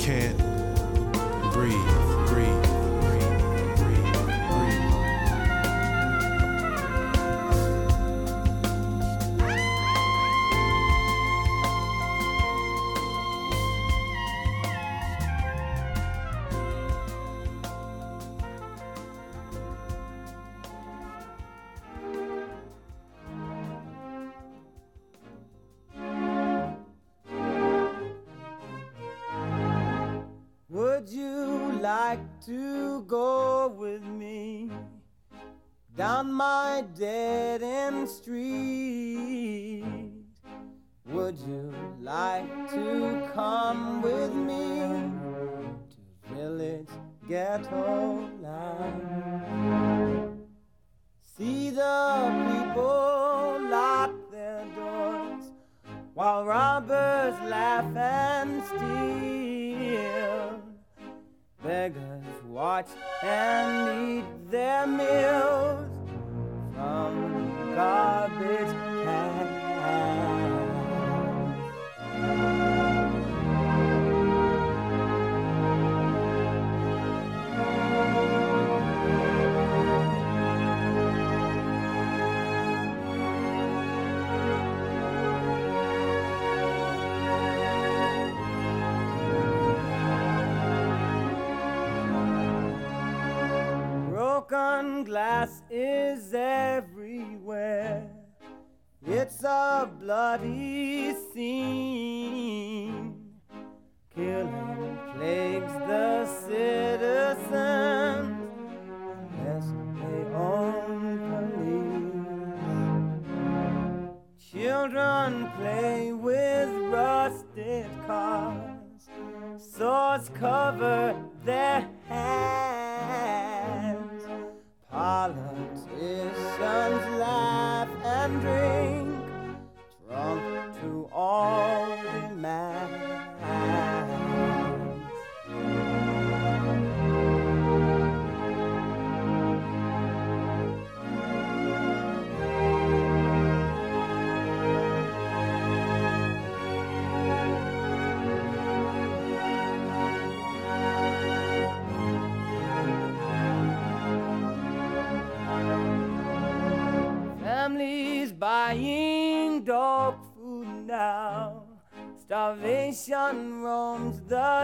can't breathe, breathe, breathe, breathe, breathe. Would you like to go with me down my dead end street? Would you like to come with me to village ghetto land? See the people lock their doors while robbers laugh and steal. Beggars watch and eat their meals from garbage cans. Broken glass is everywhere. It's a bloody scene. Killing plagues the citizens unless they own police. Children play with rusted cars. Swords cover their hands. Politicians laugh and drink, drunk to all demands. Families buying dog food now. Starvation roams the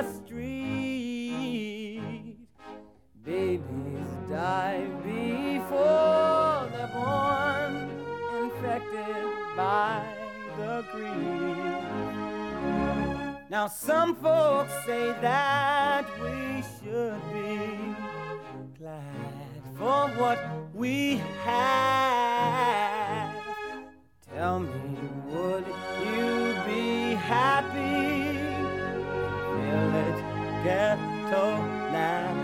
street. Babies die before they're born, infected by the greed. Now some folks say that we should be glad for what we have. Tell me, would you be happy? Village ghetto land.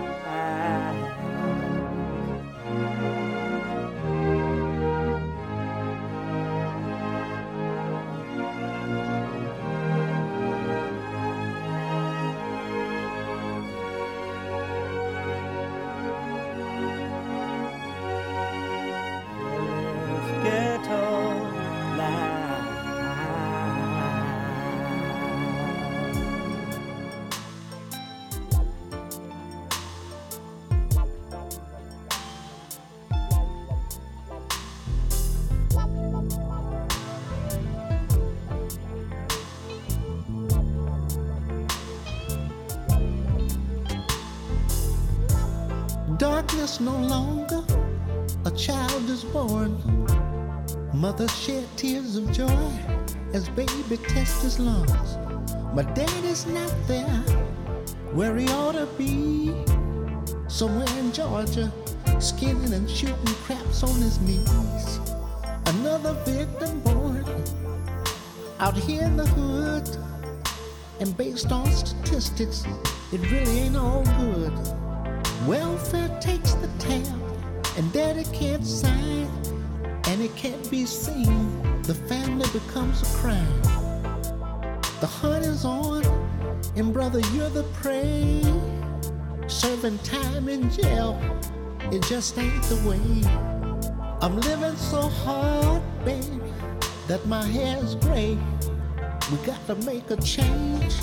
Darkness no longer, a child is born. Mother shed tears of joy as baby tests his lungs. But daddy's not there where he ought to be. Somewhere in Georgia, skinning and shooting craps on his knees. Another victim born out here in the hood. And based on statistics, it really ain't all good. Welfare takes the tab, and daddy can't sign, and it can't be seen. The family becomes a crime. The hunt is on, and brother, you're the prey. Serving time in jail, it just ain't the way. I'm living so hard, baby, that my hair's gray. We got to make a change.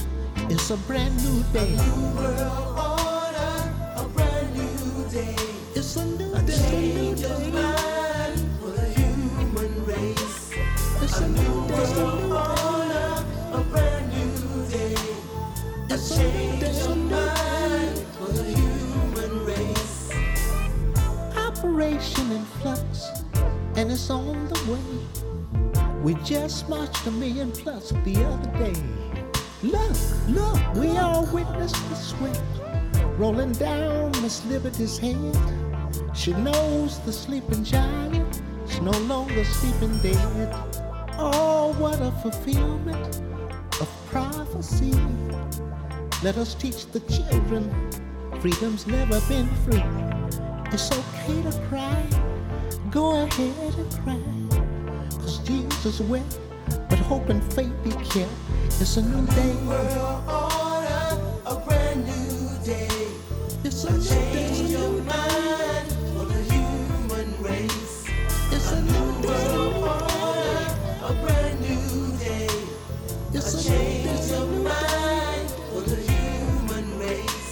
It's a brand new day. A new world order, a brand new day. It's a new A day. change of mind for the human race. It's A new day. world order, a brand new day. A It's a change day. of mind for the human race. Operation in flux, and it's on the way. We just marched 1,000,000 plus the other day. Look, we all witnessed the sweat rolling down Miss Liberty's head. She knows the sleeping giant is no longer sleeping dead. Oh, what a fulfillment of prophecy. Let us teach the children freedom's never been free. It's okay to cry, go ahead and cry. 'Cause Jesus wept, but hope and faith be kept. It's a new day. World order, a brand new day. It's a A new change day. of mind for the human race. It's a A new new world day. order, a brand new day. It's A a change new of day. mind for the human race.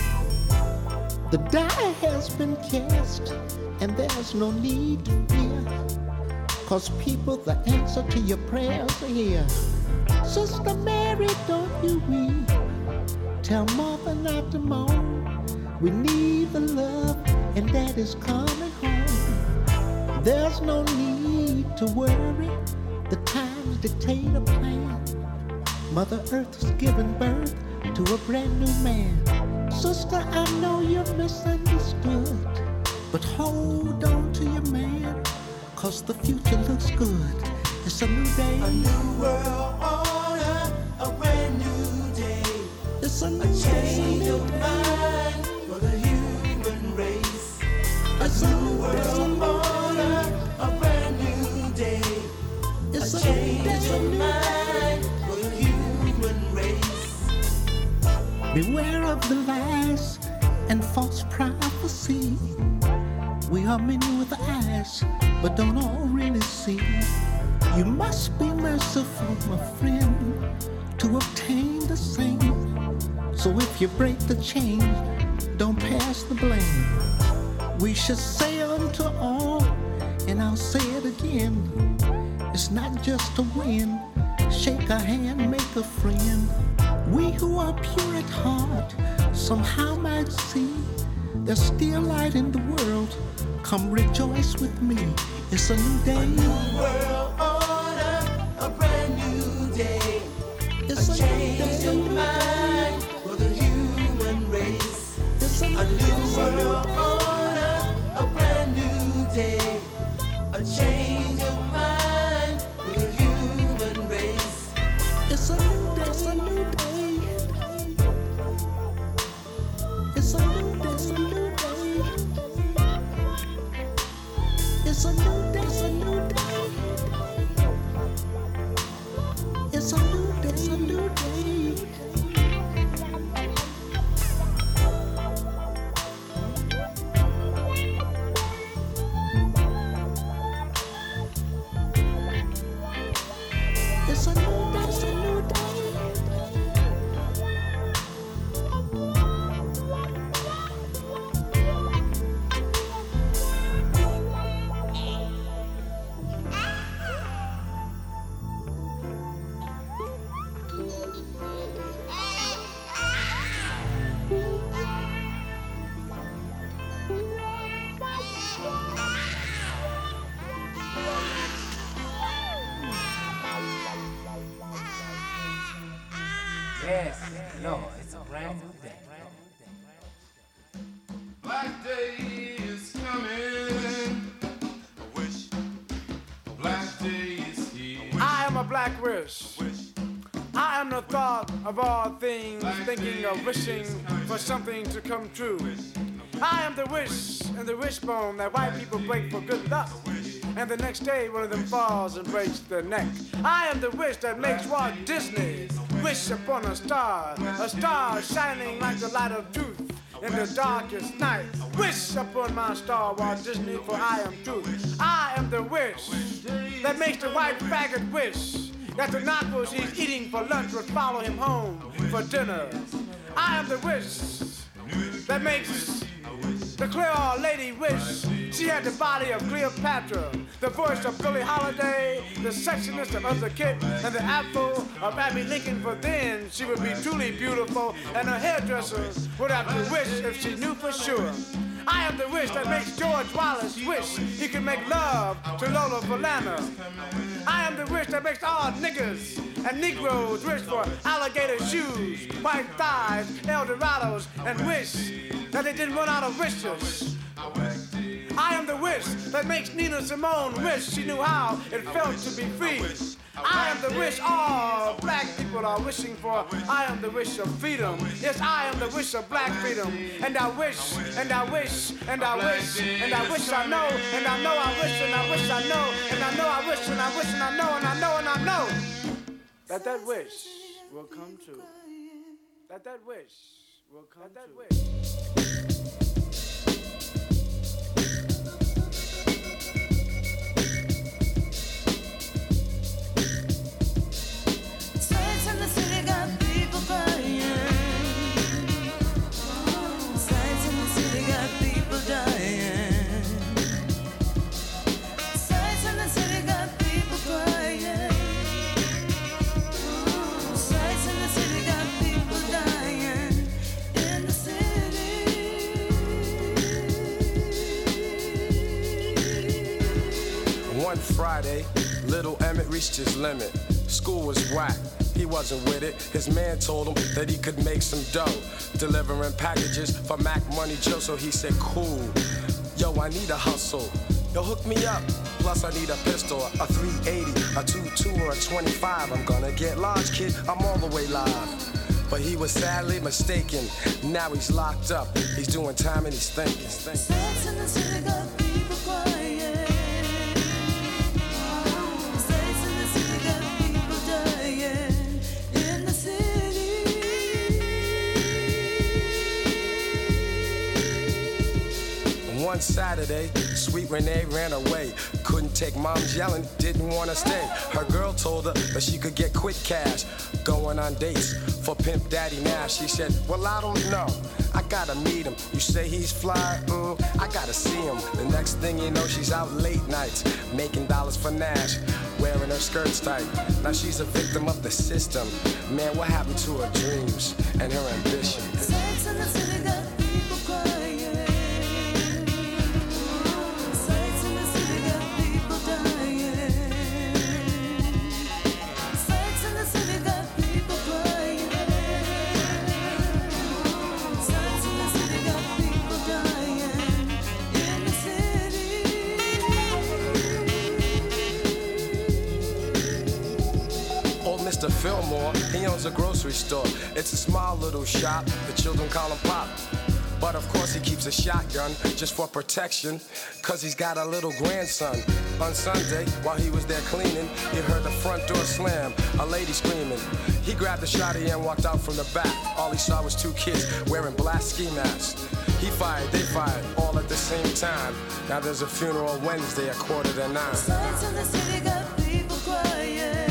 The die has been cast, and there's no need to fear. 'Cause people, the answer to your prayers are here. Sister Mary, don't you weep. Tell mother not to moan. We need the love, and that is coming home. There's no need to worry. The times dictate a plan. Mother Earth has given birth to a brand new man. Sister, I know you're misunderstood, but hold on to your man, 'cause the future looks good. It's a new day. A new world order, a brand new day. It's a A new change day. of mind for the human race. A It's a new new world day. order, a brand new day. It's A a change of new day. mind for the human race. Beware of the lies and false prophecy. We are many with eyes, but don't all really see. You must be merciful, my friend, to obtain the same. So if you break the chain, don't pass the blame. We should say unto all, and I'll say it again, it's not just to win. Shake a hand, make a friend. We who are pure at heart somehow might see there's still light in the world. Come rejoice with me. It's a new day. World order, a brand new day. It's A a change of new day. mind for the human race. It's a A new world order, a brand new day. A change of mind for the human race. It's a new day. It's a new day. It's a new day. It's a new day. It's a new day. It's a new day. It's a new day. It's a new day. It's a new day. It's a new day. Yes, no, it's a brand new day. Black day is coming. I wish black day is here. I am a black wish. I am the thought of all things, thinking of wishing for something to come true. I am the wish and the wishbone that white people break for good luck. And the next day one of them falls and breaks their neck. I am the wish that makes Walt Disney wish upon a star shining like the light of truth in the darkest night. Wish upon my star, Walt Disney, for I am truth. I am the wish that makes the white faggot wish that the knuckles he's eating for lunch would follow him home for dinner. I am the wish that makes the clear lady wish she had the body of Cleopatra, the voice of Billie Holiday, the sexiness of Eartha Kitt, and the afro of Abby Lincoln, for then she would be truly beautiful, and her hairdresser would have to wish if she knew for sure. I am the wish that makes George Wallace wish he could make love to Lola Falana. I am the wish that makes all niggers and Negroes wish for alligator shoes, white thighs, Eldorados, and wish that they didn't run out of wishes. I am the wish that makes Nina Simone wish she knew how it felt to be free. I am the wish all black people are wishing for. I am the wish of freedom. Yes, I am the wish of black freedom. And I wish, and I wish, and I wish, and I wish I know, and I know I wish, and I wish I know, and I know I wish, and I wish, and I know, and I know, and I know that wish will come true. That wish will come true. That wish. One Friday, little Emmett reached his limit. School was whack, he wasn't with it. His man told him that he could make some dough, delivering packages for Mac Money Joe. So he said, cool, yo, I need a hustle. Yo, hook me up, plus I need a pistol, a 380, a 22 or a 25. I'm gonna get large, kid, I'm all the way live. But he was sadly mistaken, now he's locked up. He's doing time and he's thinking. Sex in the city got people crying. One Saturday, sweet Renee ran away. Couldn't take mom's yelling, didn't want to stay. Her girl told her that she could get quick cash going on dates for Pimp Daddy Nash. She said, well, I don't know, I gotta meet him. You say he's fly, I gotta see him. The next thing you know, she's out late nights making dollars for Nash, wearing her skirts tight. Now she's a victim of the system. Man, what happened to her dreams and her ambition? Sex in the city got people crying. Mr. Fillmore, he owns a grocery store. It's a small little shop, the children call him Pop. But of course he keeps a shotgun just for protection, cause he's got a little grandson. On Sunday, while he was there cleaning, he heard the front door slam, a lady screaming. He grabbed the shotty and walked out from the back. All he saw was two kids wearing black ski masks. He fired, they fired, all at the same time. Now there's a funeral Wednesday at 8:45. Sex in the city got people crying.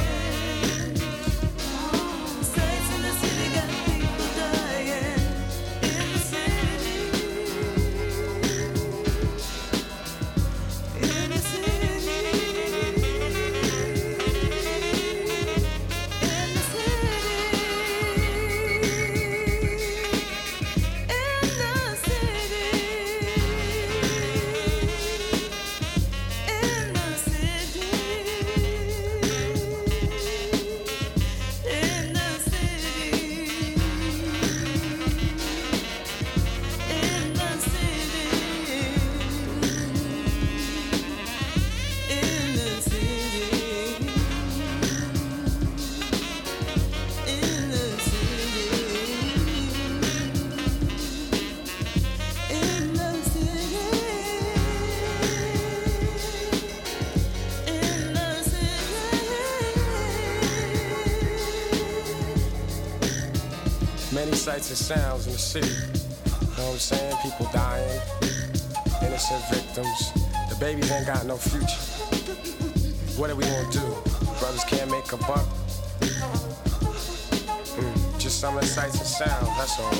Many sights and sounds in the city. You know what I'm saying? People dying, innocent victims. The babies ain't got no future. What are we gonna do? brothers can't make a buck. Just some of the sights and sounds, that's all.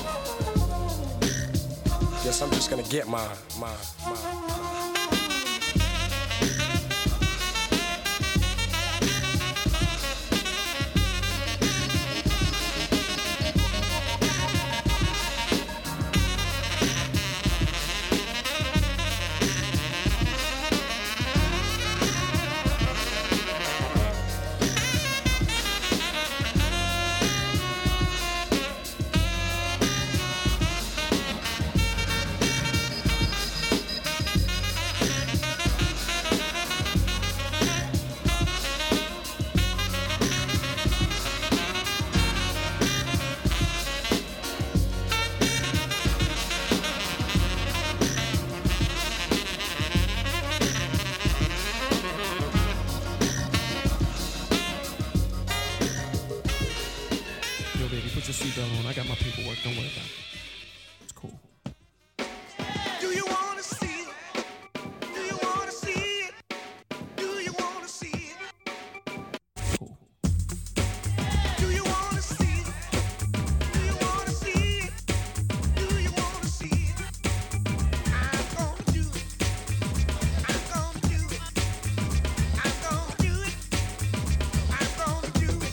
Guess I'm just gonna get mine. I got my paperwork. Don't worry about it. It's cool. Do you wanna see it? Do you wanna see it? Do you wanna see it? Cool. Do you wanna see it? Do you wanna see it? Do you wanna see it? I'm gonna do it. I'm gonna do it. I'm gonna do it. I'm gonna do it.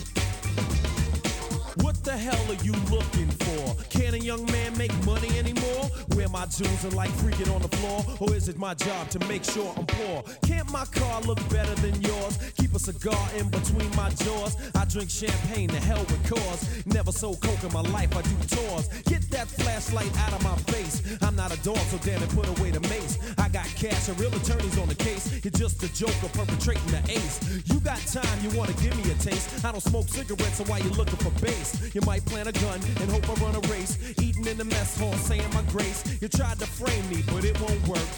What the hell are you looking for? Can a young man make money anymore? Wear my jewels and like freaking on the floor? Or is it my job to make sure I'm poor? Can't my car look better than yours? Keep a cigar in between my jaws. I drink champagne, the hell with cause. Never sold coke in my life, I do tours. Get that flashlight out of my face. I'm not a dog, so damn it, put away the mace. I got cash and real attorneys on the case. You're just a joker perpetrating the ace. You got time, you wanna give me a taste? I don't smoke cigarettes, so why you looking for bass? You might plant a gun and hope I run a race. Eating in the mess hall, saying my grace. You tried to frame me, but it won't work.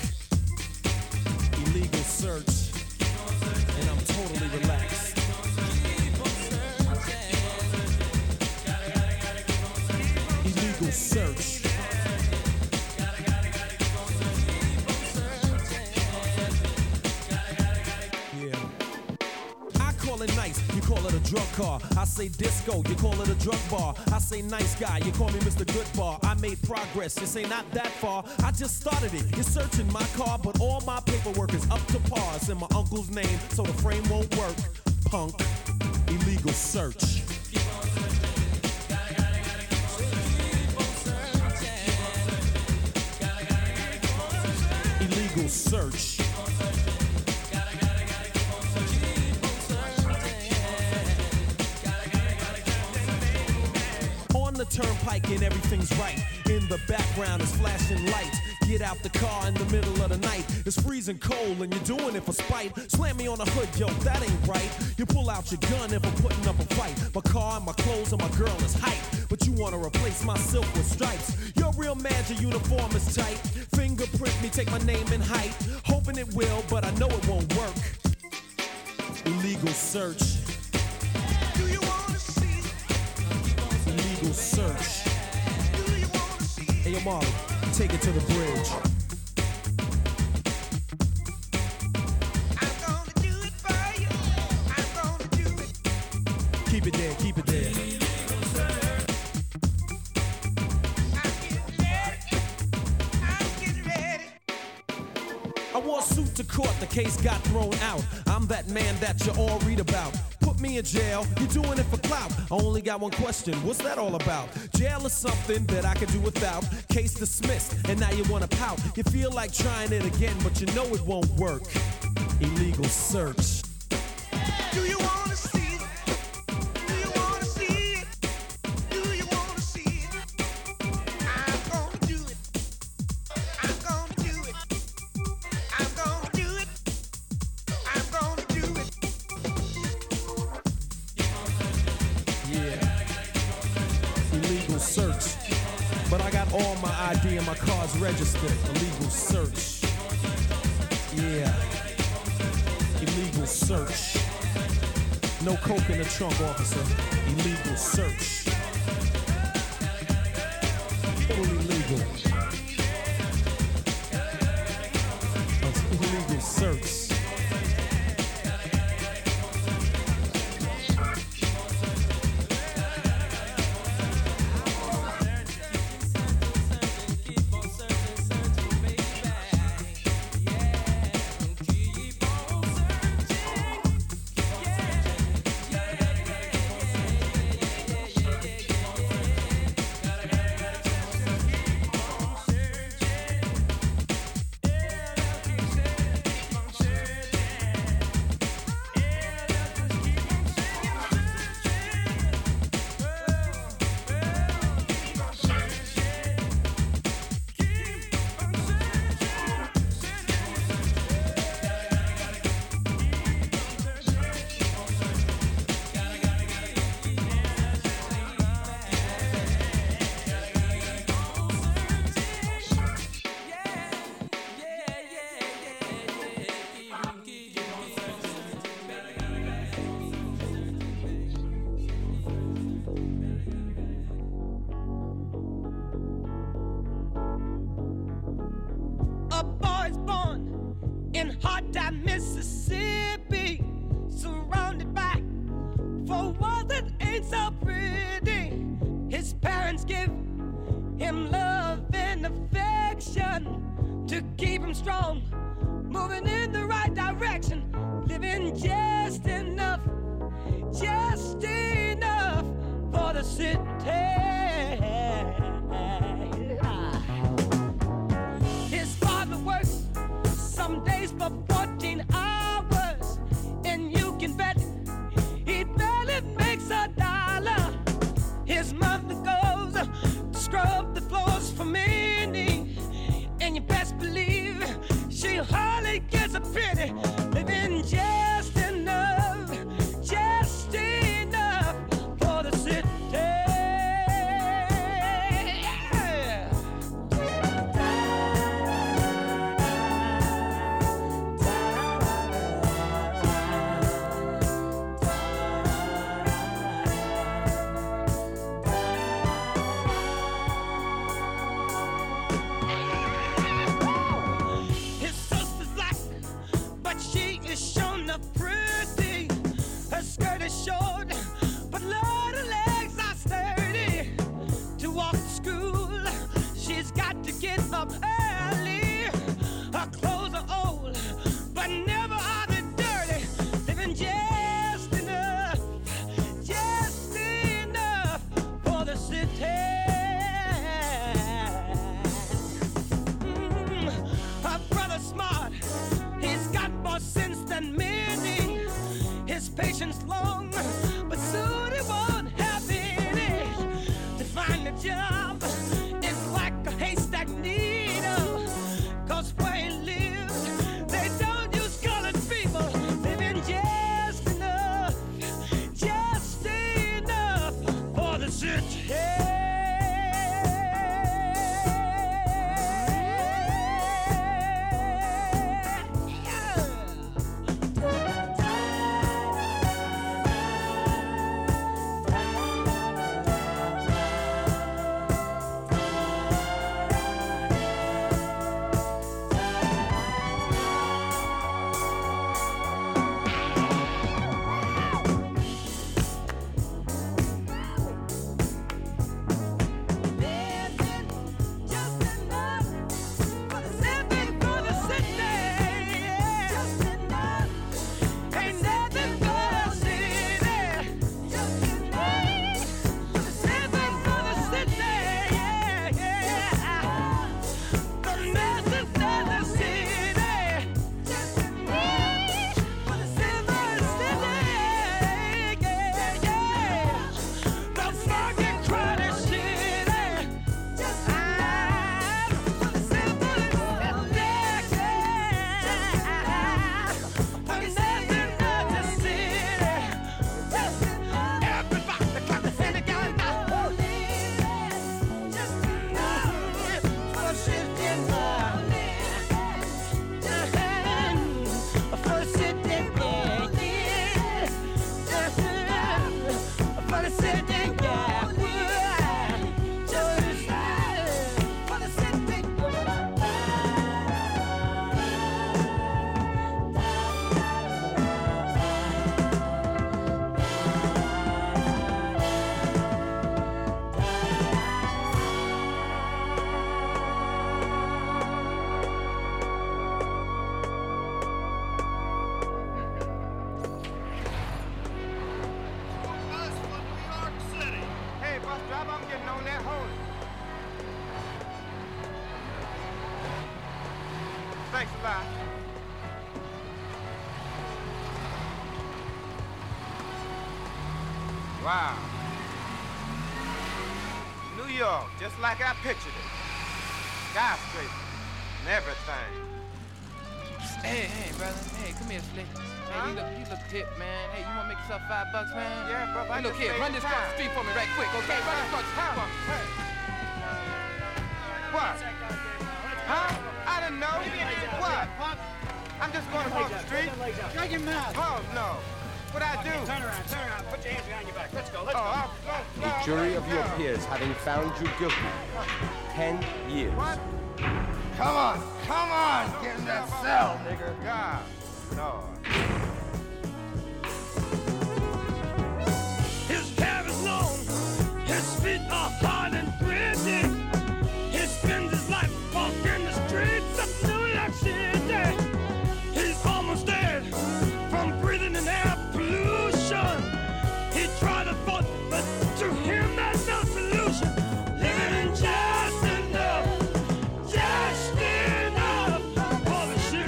Illegal search, and I'm totally relaxed. Illegal search. Call it nice, you call it a drug car. I say disco, you call it a drug bar. I say nice guy, you call me Mr. Good Bar. I made progress, you say not that far. I just started it, you're searching my car, but all my paperwork is up to par. It's in my uncle's name, so the frame won't work. Punk, illegal search. Illegal search. The turnpike and everything's right. In the background is flashing lights. Get out the car in the middle of the night. It's freezing cold and you're doing it for spite. Slam me on the hood, yo, that ain't right. You pull out your gun if I'm putting up a fight. My car and my clothes and my girl is hype. But you wanna replace my silk with stripes. You're real mad your uniform is tight. Fingerprint me, take my name and height. Hoping it will, but I know it won't work. Illegal search. Do you wanna see it? Illegal search. Do you wanna see it? Hey, yo, Marley, take it to the bridge. I'm gonna do it for you. I'm gonna do it. Keep it there, keep it there. I'm getting ready. I wore a suit to court, the case got thrown out. I'm that man that you all read about. Put me in jail, you're doing it for clout. I only got one question, what's that all about? Jail is something that I could do without. Case dismissed, and now you wanna pout. You feel like trying it again, but you know it won't work. Illegal search. Do you wanna see it? Do you wanna see it? Do you wanna see it? I'm gonna do it. I'm gonna do it. I'm gonna do it. I'm gonna do it. Yeah. Illegal search. But I got all my ID and my car's registered. Illegal search. Yeah. Illegal search. No coke in the trunk, officer. Illegal search. Totally legal. Illegal search. Mississippi, surrounded by four walls that ain't so pretty. His parents give him love and affection to keep him strong, moving in the right direction, living just enough for the city. His father works some days for 14 hours, and you can bet he barely makes $1. His mother goes to scrub the floors for many, and you best believe she hardly gets a penny, living just enough for the city. His sister's black, but she is shown up pretty. Her skirt is short, but Lord, her legs are sturdy. To walk to school, she's got to get up early. Her clothes are old, but never are they dirty. Living just enough for the city. Her brother's smart, he's got more sense than many. His patience long, but soon he won't have any. To find a job is like a haystack needle, 'cause where he lives, they don't use colored people. Living just enough for the city. Thanks a lot. Wow. New York, just like I pictured it. Skyscrapers and everything. Hey, brother. Hey, come here, Slick. Hey, you look hip, man. Hey, you wanna make yourself $5, man? Yeah, brother. Hey, look here, run this across the street for me right quick, okay? Run this across the street for me. Hey. What? Huh? I didn't know. What? I'm just going across the street. Shut your mouth. Oh, no. What'd I do? Turn around. Put your hands behind your back. Let's go. The jury of your peers having found you guilty. 10 years. What? Come on. Get in that cell, nigga. God. Lord. His hair is long, his feet are hard and gritty. He spends his life walking the streets of New York City. He's almost dead from breathing in air pollution. He tried to vote, but to him there's no solution. Living just enough for the shit.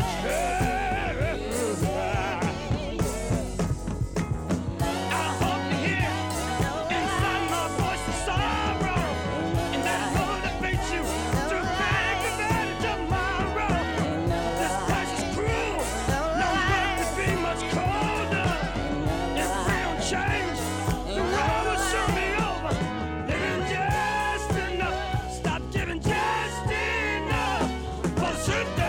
I hope to hear inside my voice the sorrow, and that motivates you to take advantage of tomorrow. This place is cruel, no one could be much colder. If we don't change, the world will soon be over. Living just enough, stop giving just enough for the city.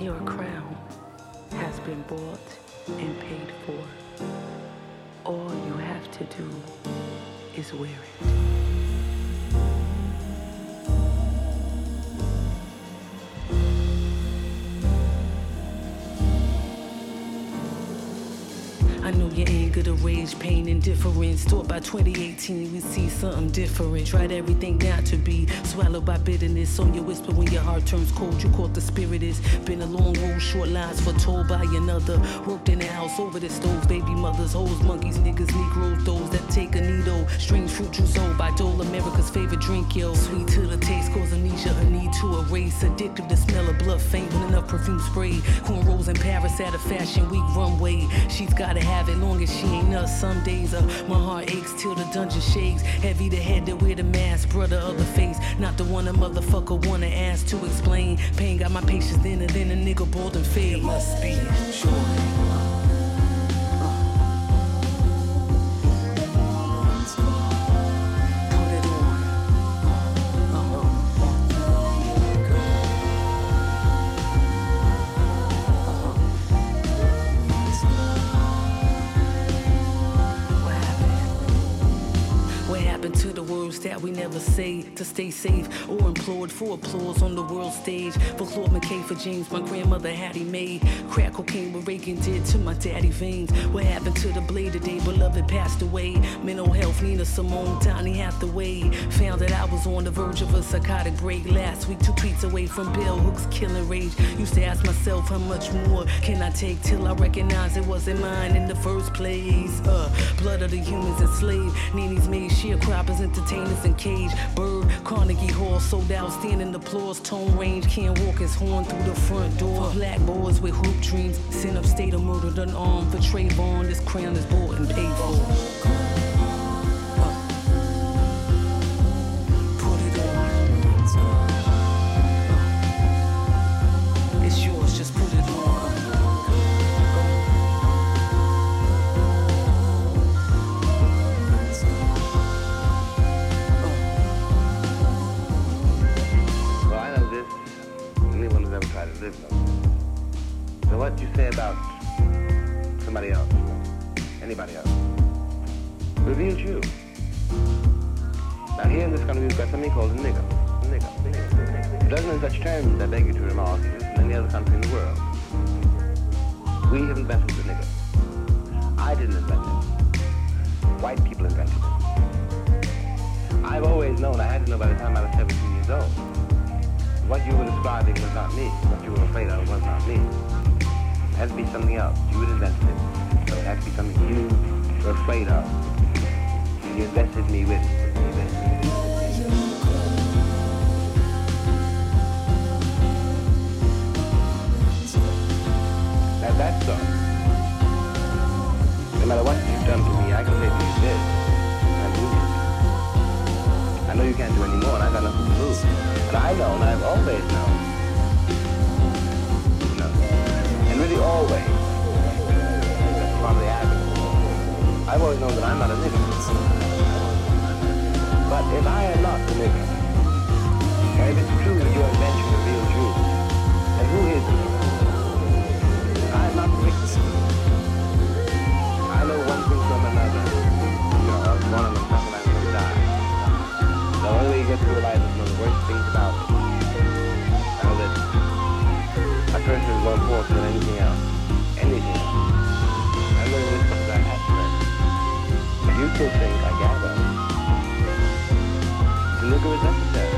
Your crown has been bought and paid for. All you have to do is wear it. I know your anger, the rage, pain, indifference. Thought by 2018 we see something different. Tried everything not to be swallowed by bitterness. On your whisper when your heart turns cold, you caught the spirit is. Been a long road, short lies foretold by another. Worked in the house over the stove, baby mothers, hoes, monkeys, niggas, negroes, those that take a needle. Strange fruit juice owned by Dole, America's favorite drink, yo. Sweet to the taste, cause amnesia, a need to erase. Addictive to smell of blood, faint when enough perfume spray. Cornrows in Paris at a fashion week runway. She's gotta have it long as she ain't us. Some days my heart aches till the dungeon shakes. Heavy the head that wear the mask, brother of the face. Not the one a motherfucker wanna ask to explain. Pain got my patience then and then a nigga bald and fade. It must be sure. That we never say to stay safe or implored for applause on the world stage. For Claude McKay, for James, my grandmother Hattie made. Crack cocaine what Reagan did to my daddy veins. What happened to the blade today? Beloved passed away. Mental health, Nina Simone, Donny Hathaway. Found that I was on the verge of a psychotic break last week, 2 tweets away from Bell Hooks killing rage. Used to ask myself how much more can I take till I recognize it wasn't mine in the first place. Blood of the humans enslaved. Nini's made sharecroppers, entertainers in cage. Bird, Carnegie Hall sold out, standing applause. Tone range, can't walk his horn through the front door. Black boys with hoop dreams, sent upstate or murdered unarmed. For Trayvon, this crown is bought and paid for. So what you say about somebody else, anybody else, reveals you. Now here in this country we've got something called a nigger. A dozen of such terms I beg you to remark exist in any other country in the world. We have invented the nigger. I didn't invent it. White people invented it. I've always known, I had to know by the time I was 17 years old. What you were describing was not me. What you were afraid of was not me. It had to be something else. You had invented it. So it had to be something you were afraid of. You invested me with it. Now that's all. No matter what you've done to me, I can say to you this. I'm losing. I know you can't do any more, and I've got nothing to lose. And I know, and I've always known. You know, and really always. That's part of the avenue. I've always known that I'm not a nigger. But if I am not the nigger, and if it's true that your invention reveals you, then who is the nigger? I am not the victim. I know one thing from another. You know, I was born on the top and I'm going to die. The only way you get through life is one of the worst things about it. I know that a person is more important than anything else. Anything else. I learned this because I had to learn it. But you still think, I gather, the nigger is necessary.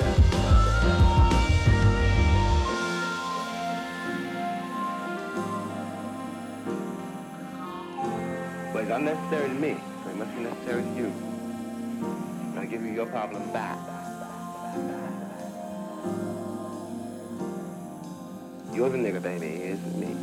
Well, it's unnecessary to me, so it must be necessary to you. I'll give you your problem back. You're the nigger, baby. It isn't me.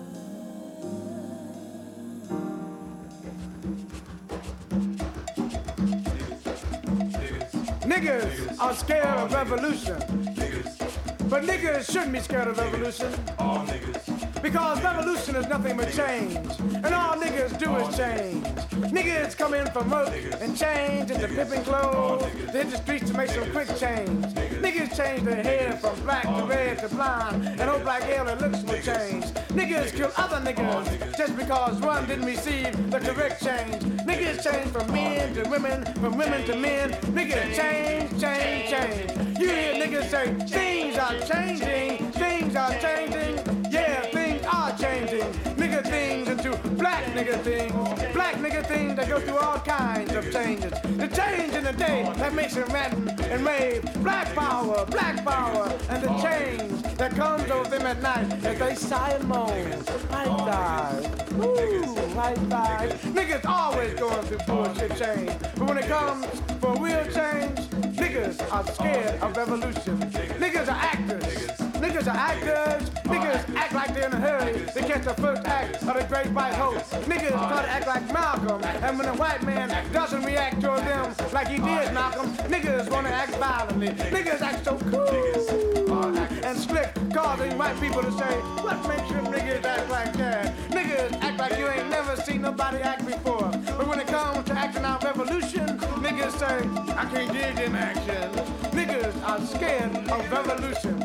Niggas are scared of revolution. But niggas shouldn't be scared of revolution. All niggas. Because revolution is nothing but change. And all niggas do is change. Niggas come in from work and change into pimping clothes. They hit the streets to make some quick change. Niggas change their hair from black to red to blonde. And hope like hell their looks will change. Niggas kill other niggas just because one didn't receive the correct change. Niggas change from men to women, from women to men. Niggas change, change, change. You hear niggas say, things are changing, things are changing. Yeah, things are changing. Nigga things into black nigga things. Black nigga things that go through all kinds of changes. The change in the day that makes it rant and rave. Black power, and the change that comes over them at night as they sigh and moan. Right side, ooh, right side. Niggas always going through bullshit change. But when it comes for real change, niggas are scared of revolution. Niggas are actors. Niggas are actors. Niggas act like they're in a hurry to catch the first act of the great white host. Niggas try to act like Malcolm, and when the white man doesn't react toward them like he did Malcolm, niggas want to act violently. Niggas act so cool and slick, causing white people to say, what makes you niggas act like that? Niggas act like you ain't never seen nobody act before. But when it comes to acting out revolution, niggas say, I can't dig them actions. Niggas are scared of revolution.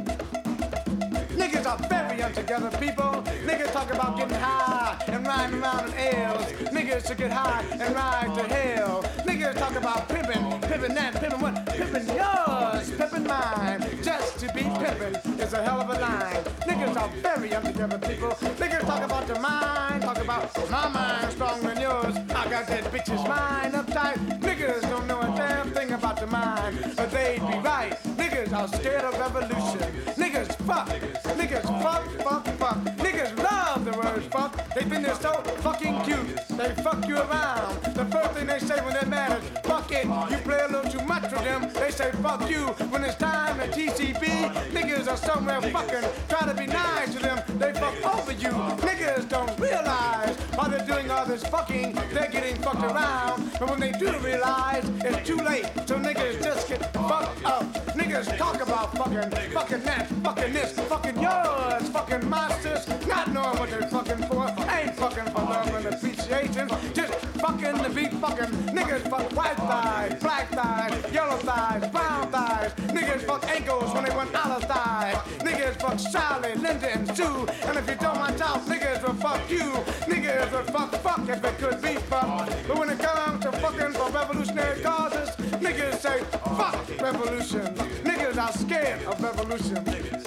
Niggas are very untogether people. Niggas talk about getting high and riding around in L's. Niggas should get high and ride to hell. Niggas talk about pimping, pimping that, pimping what? Pimping yours, pimping mine. Just to be pimping is a hell of a line. Niggas are very untogether people. Niggas talk about the mind, talk about my mind stronger than yours. I got that bitch's mind uptight. Niggas don't know a damn thing about the mind, but they'd be right. Niggas are scared of revolution. Niggas fuck. Niggas fuck. Niggas love the word fuck. They think they're so fucking cute. They fuck you around. The first thing they say when they're mad is fuck it. You play a little too much with them. They say fuck you. When it's time to TCB, niggas are somewhere fucking. Try to be nice to them. They fuck over you. Niggas don't realize while they're doing all this fucking, they're getting fucked around. But when they do realize, it's too late. So niggas just get fucked up. Niggas talk about fucking that, fucking this, fucking yours, fucking monsters, not knowing what they're fucking for. Ain't fucking for love and appreciation, just fucking to be fucking. Niggas fuck white thighs, black thighs, yellow thighs, brown thighs. Niggas fuck ankles when they want olive thighs. Niggas fuck Sally, Linda, and Sue. And if you don't watch out, niggas will fuck you. Niggas will fuck if it could be fucked. But when it comes to fucking for revolutionary causes, niggas say fuck revolution. Niggas are scared of revolution.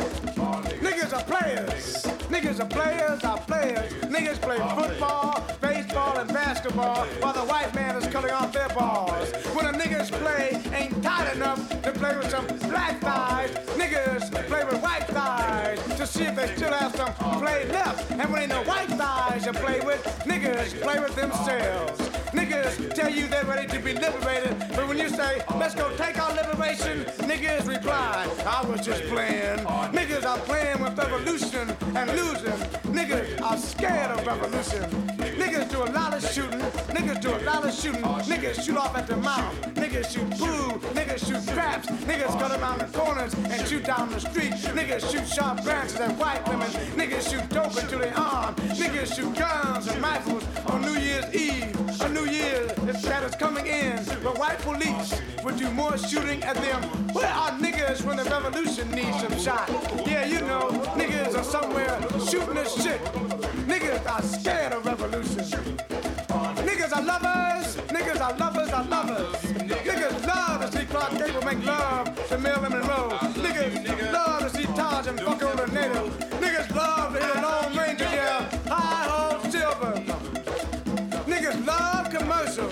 Niggas are players. Niggas are players. Niggas play football, baseball, and basketball while the white man is cutting off their balls. When the niggas play ain't tight enough to play with some black thighs, niggas play with white thighs to see if they still have some play left. And when ain't no white thighs to play with, niggas play with themselves. Niggas tell you they're ready to be liberated, but when you say, let's go take our liberation, niggas reply, I was just playing. Niggas are playing with revolution and losing. Niggas are scared of revolution. Niggas do a lot of shooting. Niggas shoot off at the mouth. Niggas shoot food. Niggas shoot craps. Niggas cut around the corners and shoot down the street. Niggas shoot sharp branches at white women. Niggas shoot dope into their arm. Niggas shoot guns and rifles on New Year's Eve. A New Year that is coming in, but white police would do more shooting at them. Where are niggas when the revolution needs some shot? Yeah, you know, niggas are somewhere shooting this shit. Niggas are scared of revolution. Niggas are lovers. Niggas love to see Clark Gable make love to Marilyn Monroe. Niggas love to see Taj and fuck on the native. Niggas love to hear the Lone Ranger yell, hi-ho, silver. Niggas love commercials.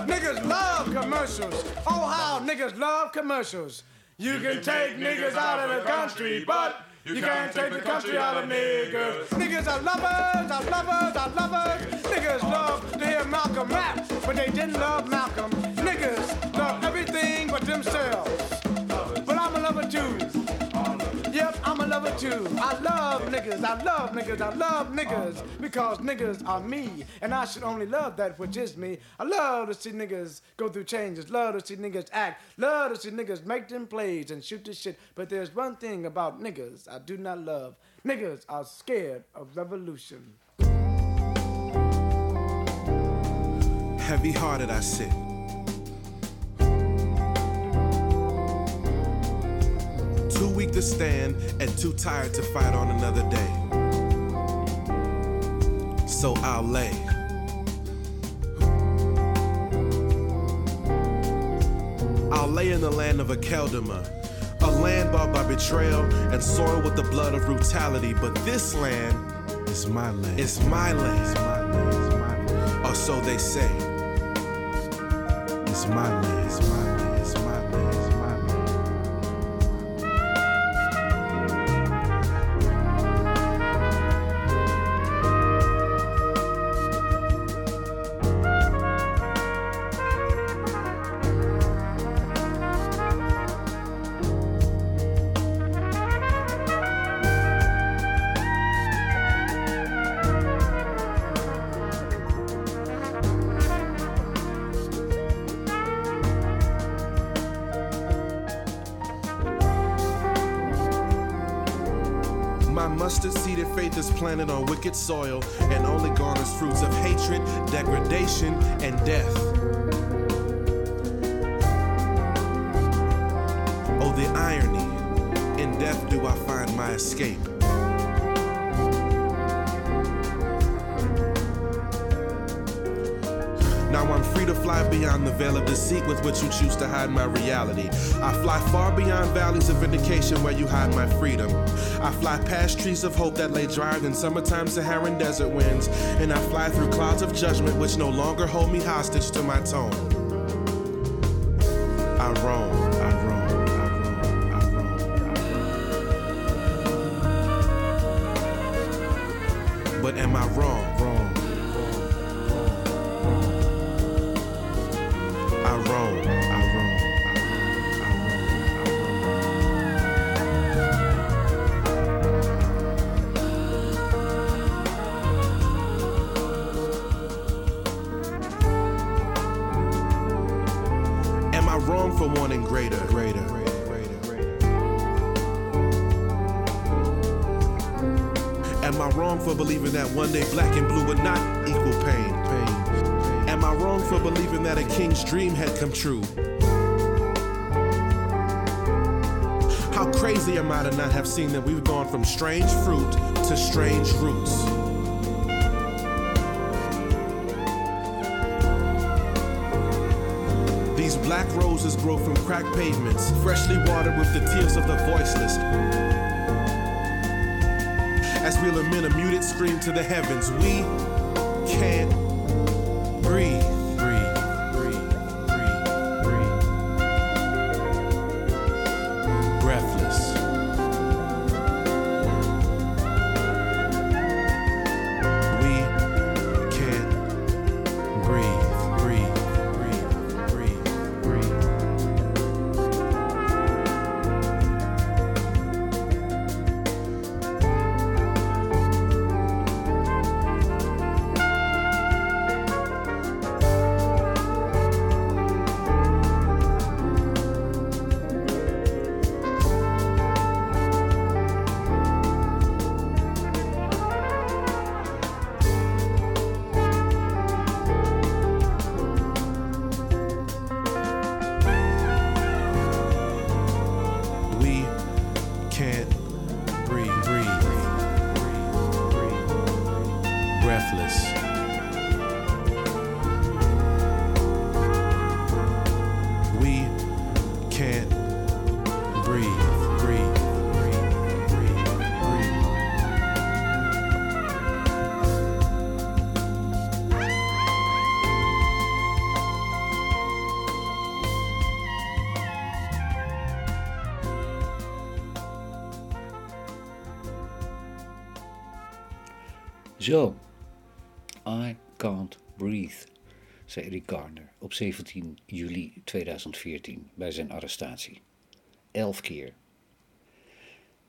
Oh, how niggas love commercials. You can take niggas out of the country, but you can't take the country out of niggas. Niggas are lovers. Niggas love to hear Malcolm rap, but they didn't love Malcolm. Niggas love everything but themselves. But I'm a lover too. Yep, I'm a lover too. I love niggas, I love niggas, I love niggas, because niggas are me, and I should only love that which is me. I love to see niggas go through changes, love to see niggas act, love to see niggas make them plays and shoot this shit. But there's one thing about niggas I do not love. Niggas are scared of revolution. Heavy-hearted I sit. Too weak to stand and too tired to fight on another day. So I'll lay. I'll lay in the land of Akeldama, a land bought by betrayal and soiled with the blood of brutality. But this land is my land. It's my land. It's my land. It's my land. Or so they say. It's my land. It's my land. It's my land. It's my land. Mustard-seeded faith is planted on wicked soil and only garners fruits of hatred, degradation, and death. Oh, the irony. In death do I find my escape. Now I'm free to fly beyond the veil of deceit with which you choose to hide my reality. I fly far beyond valleys of vindication where you hide my freedom. I fly past trees of hope that lay dried in summertime Saharan desert winds. And I fly through clouds of judgment which no longer hold me hostage to my tone. I roam, I roam, I roam, I roam, I roam. But am I wrong? Wrong. I roam, I roam, I roam, Am I wrong for wanting greater, greater, greater, greater, greater? Am I wrong for believing that one day black and blue would not equal pain, pain? Am I wrong for believing that a king's dream had come true? How crazy am I to not have seen that we've gone from strange fruit to strange roots? These black roses grow from cracked pavements, freshly watered with the tears of the voiceless. As we'll emit a muted scream to the heavens, we can't breathe, breathe, breathe, breathe, breathe. Breathless. We can't breathe, breathe, breathe, breathe, breathe. Zo, I Can't Breathe, zei Eric Garner op 17 juli 2014 bij zijn arrestatie. 11 keer.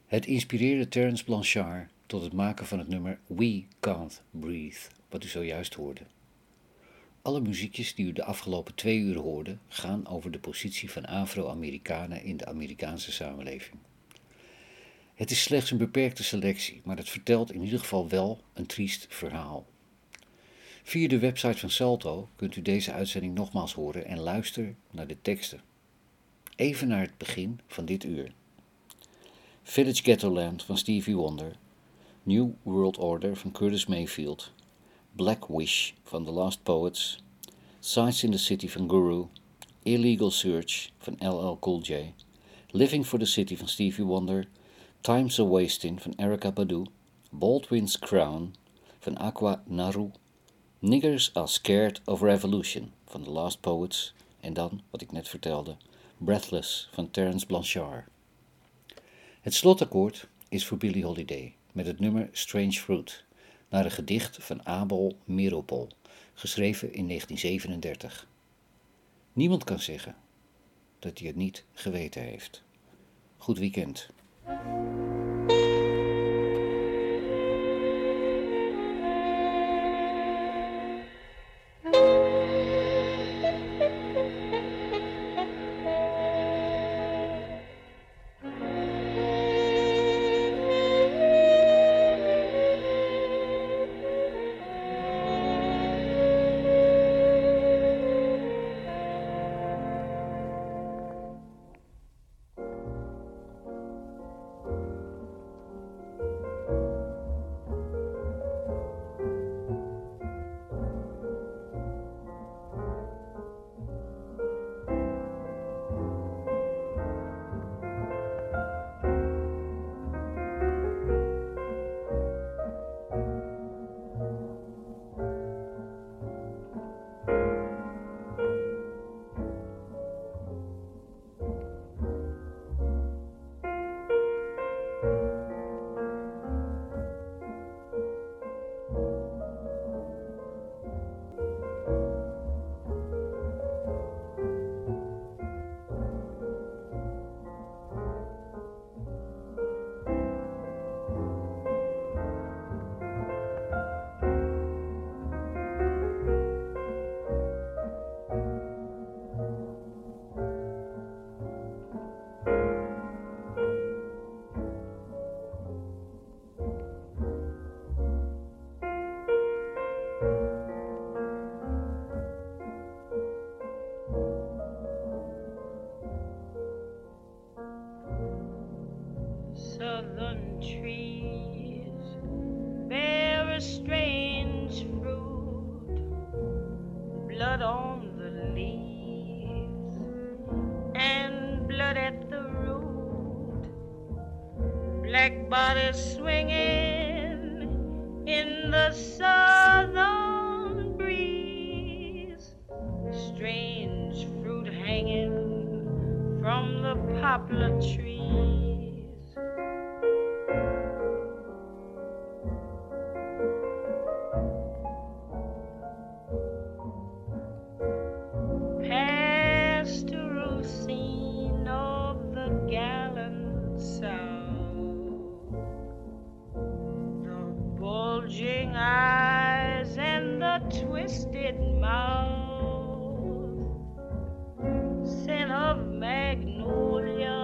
Het inspireerde Terence Blanchard tot het maken van het nummer We Can't Breathe, wat u zojuist hoorde. Alle muziekjes die u de afgelopen 2 uur hoorde, gaan over de positie van Afro-Amerikanen in de Amerikaanse samenleving. Het is slechts een beperkte selectie, maar het vertelt in ieder geval wel een triest verhaal. Via de website van Salto kunt u deze uitzending nogmaals horen en luisteren naar de teksten. Even naar het begin van dit uur. Village Ghettoland van Stevie Wonder, New World Order van Curtis Mayfield, Black Wish van The Last Poets, Sights in the City van Guru, Illegal Search van LL Cool J, Living for the City van Stevie Wonder, Time's a Wastin' van Erykah Badu, Baldwin's Crown van Aqua Naru, Niggers Are Scared of Revolution van The Last Poets en dan, wat ik net vertelde, Breathless van Terence Blanchard. Het slotakkoord is voor Billie Holiday met het nummer Strange Fruit, naar een gedicht van Abel Meeropol, geschreven in 1937. Niemand kan zeggen dat hij het niet geweten heeft. Goed weekend. Southern trees bear a strange fruit, blood on the leaves and blood at the root, black bodies swinging in the southern breeze, strange fruit hanging from the poplar trees. Pastoral scene of the gallant South, the bulging eyes and the twisted mouth, scent of magnolia,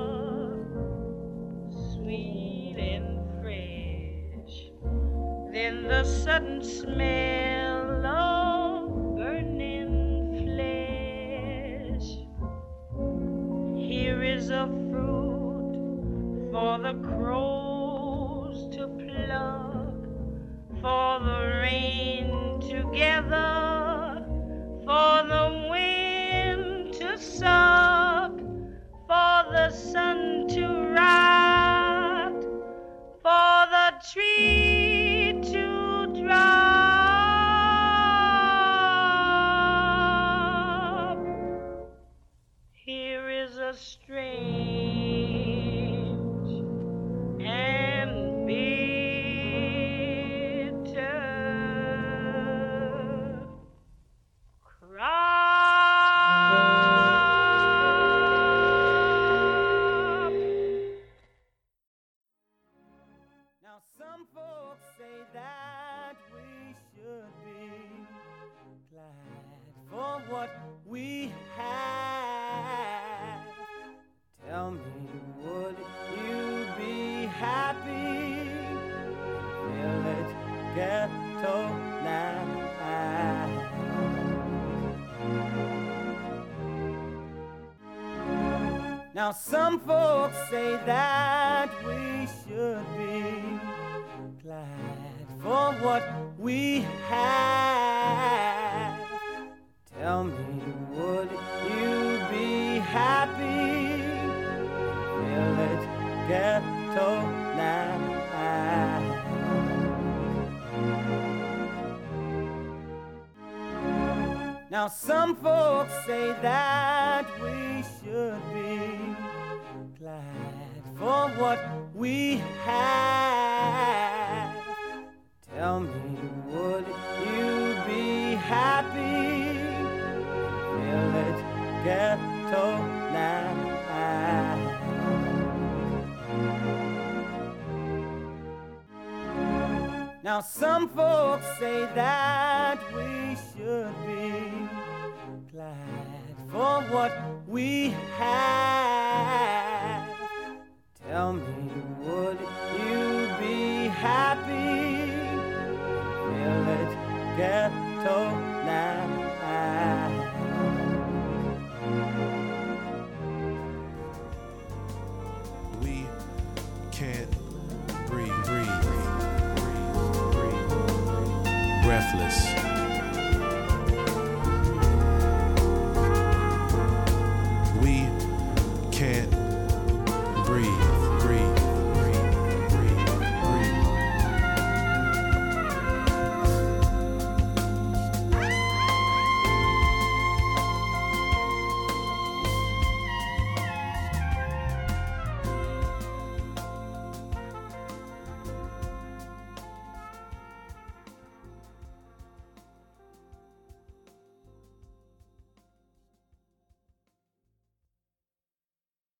sweet and fresh, then the sudden smell of burning flesh. Here is a fruit for the crows to pluck, for the rain to gather, for the wind to suck, for the sun to rot, for the tree to drop. Here is a strange and bitter cry. ghetto life. Now some folks say that we should be glad for what we have. Tell me, would you be happy? Village ghetto life. Now some folks say that we should be glad for what we have. Tell me, would you be happy? Village ghetto life. Now some folks say that we should be glad for what we have. Tell me, would you be happy? Village ghetto life. We can't breathe. Breathless.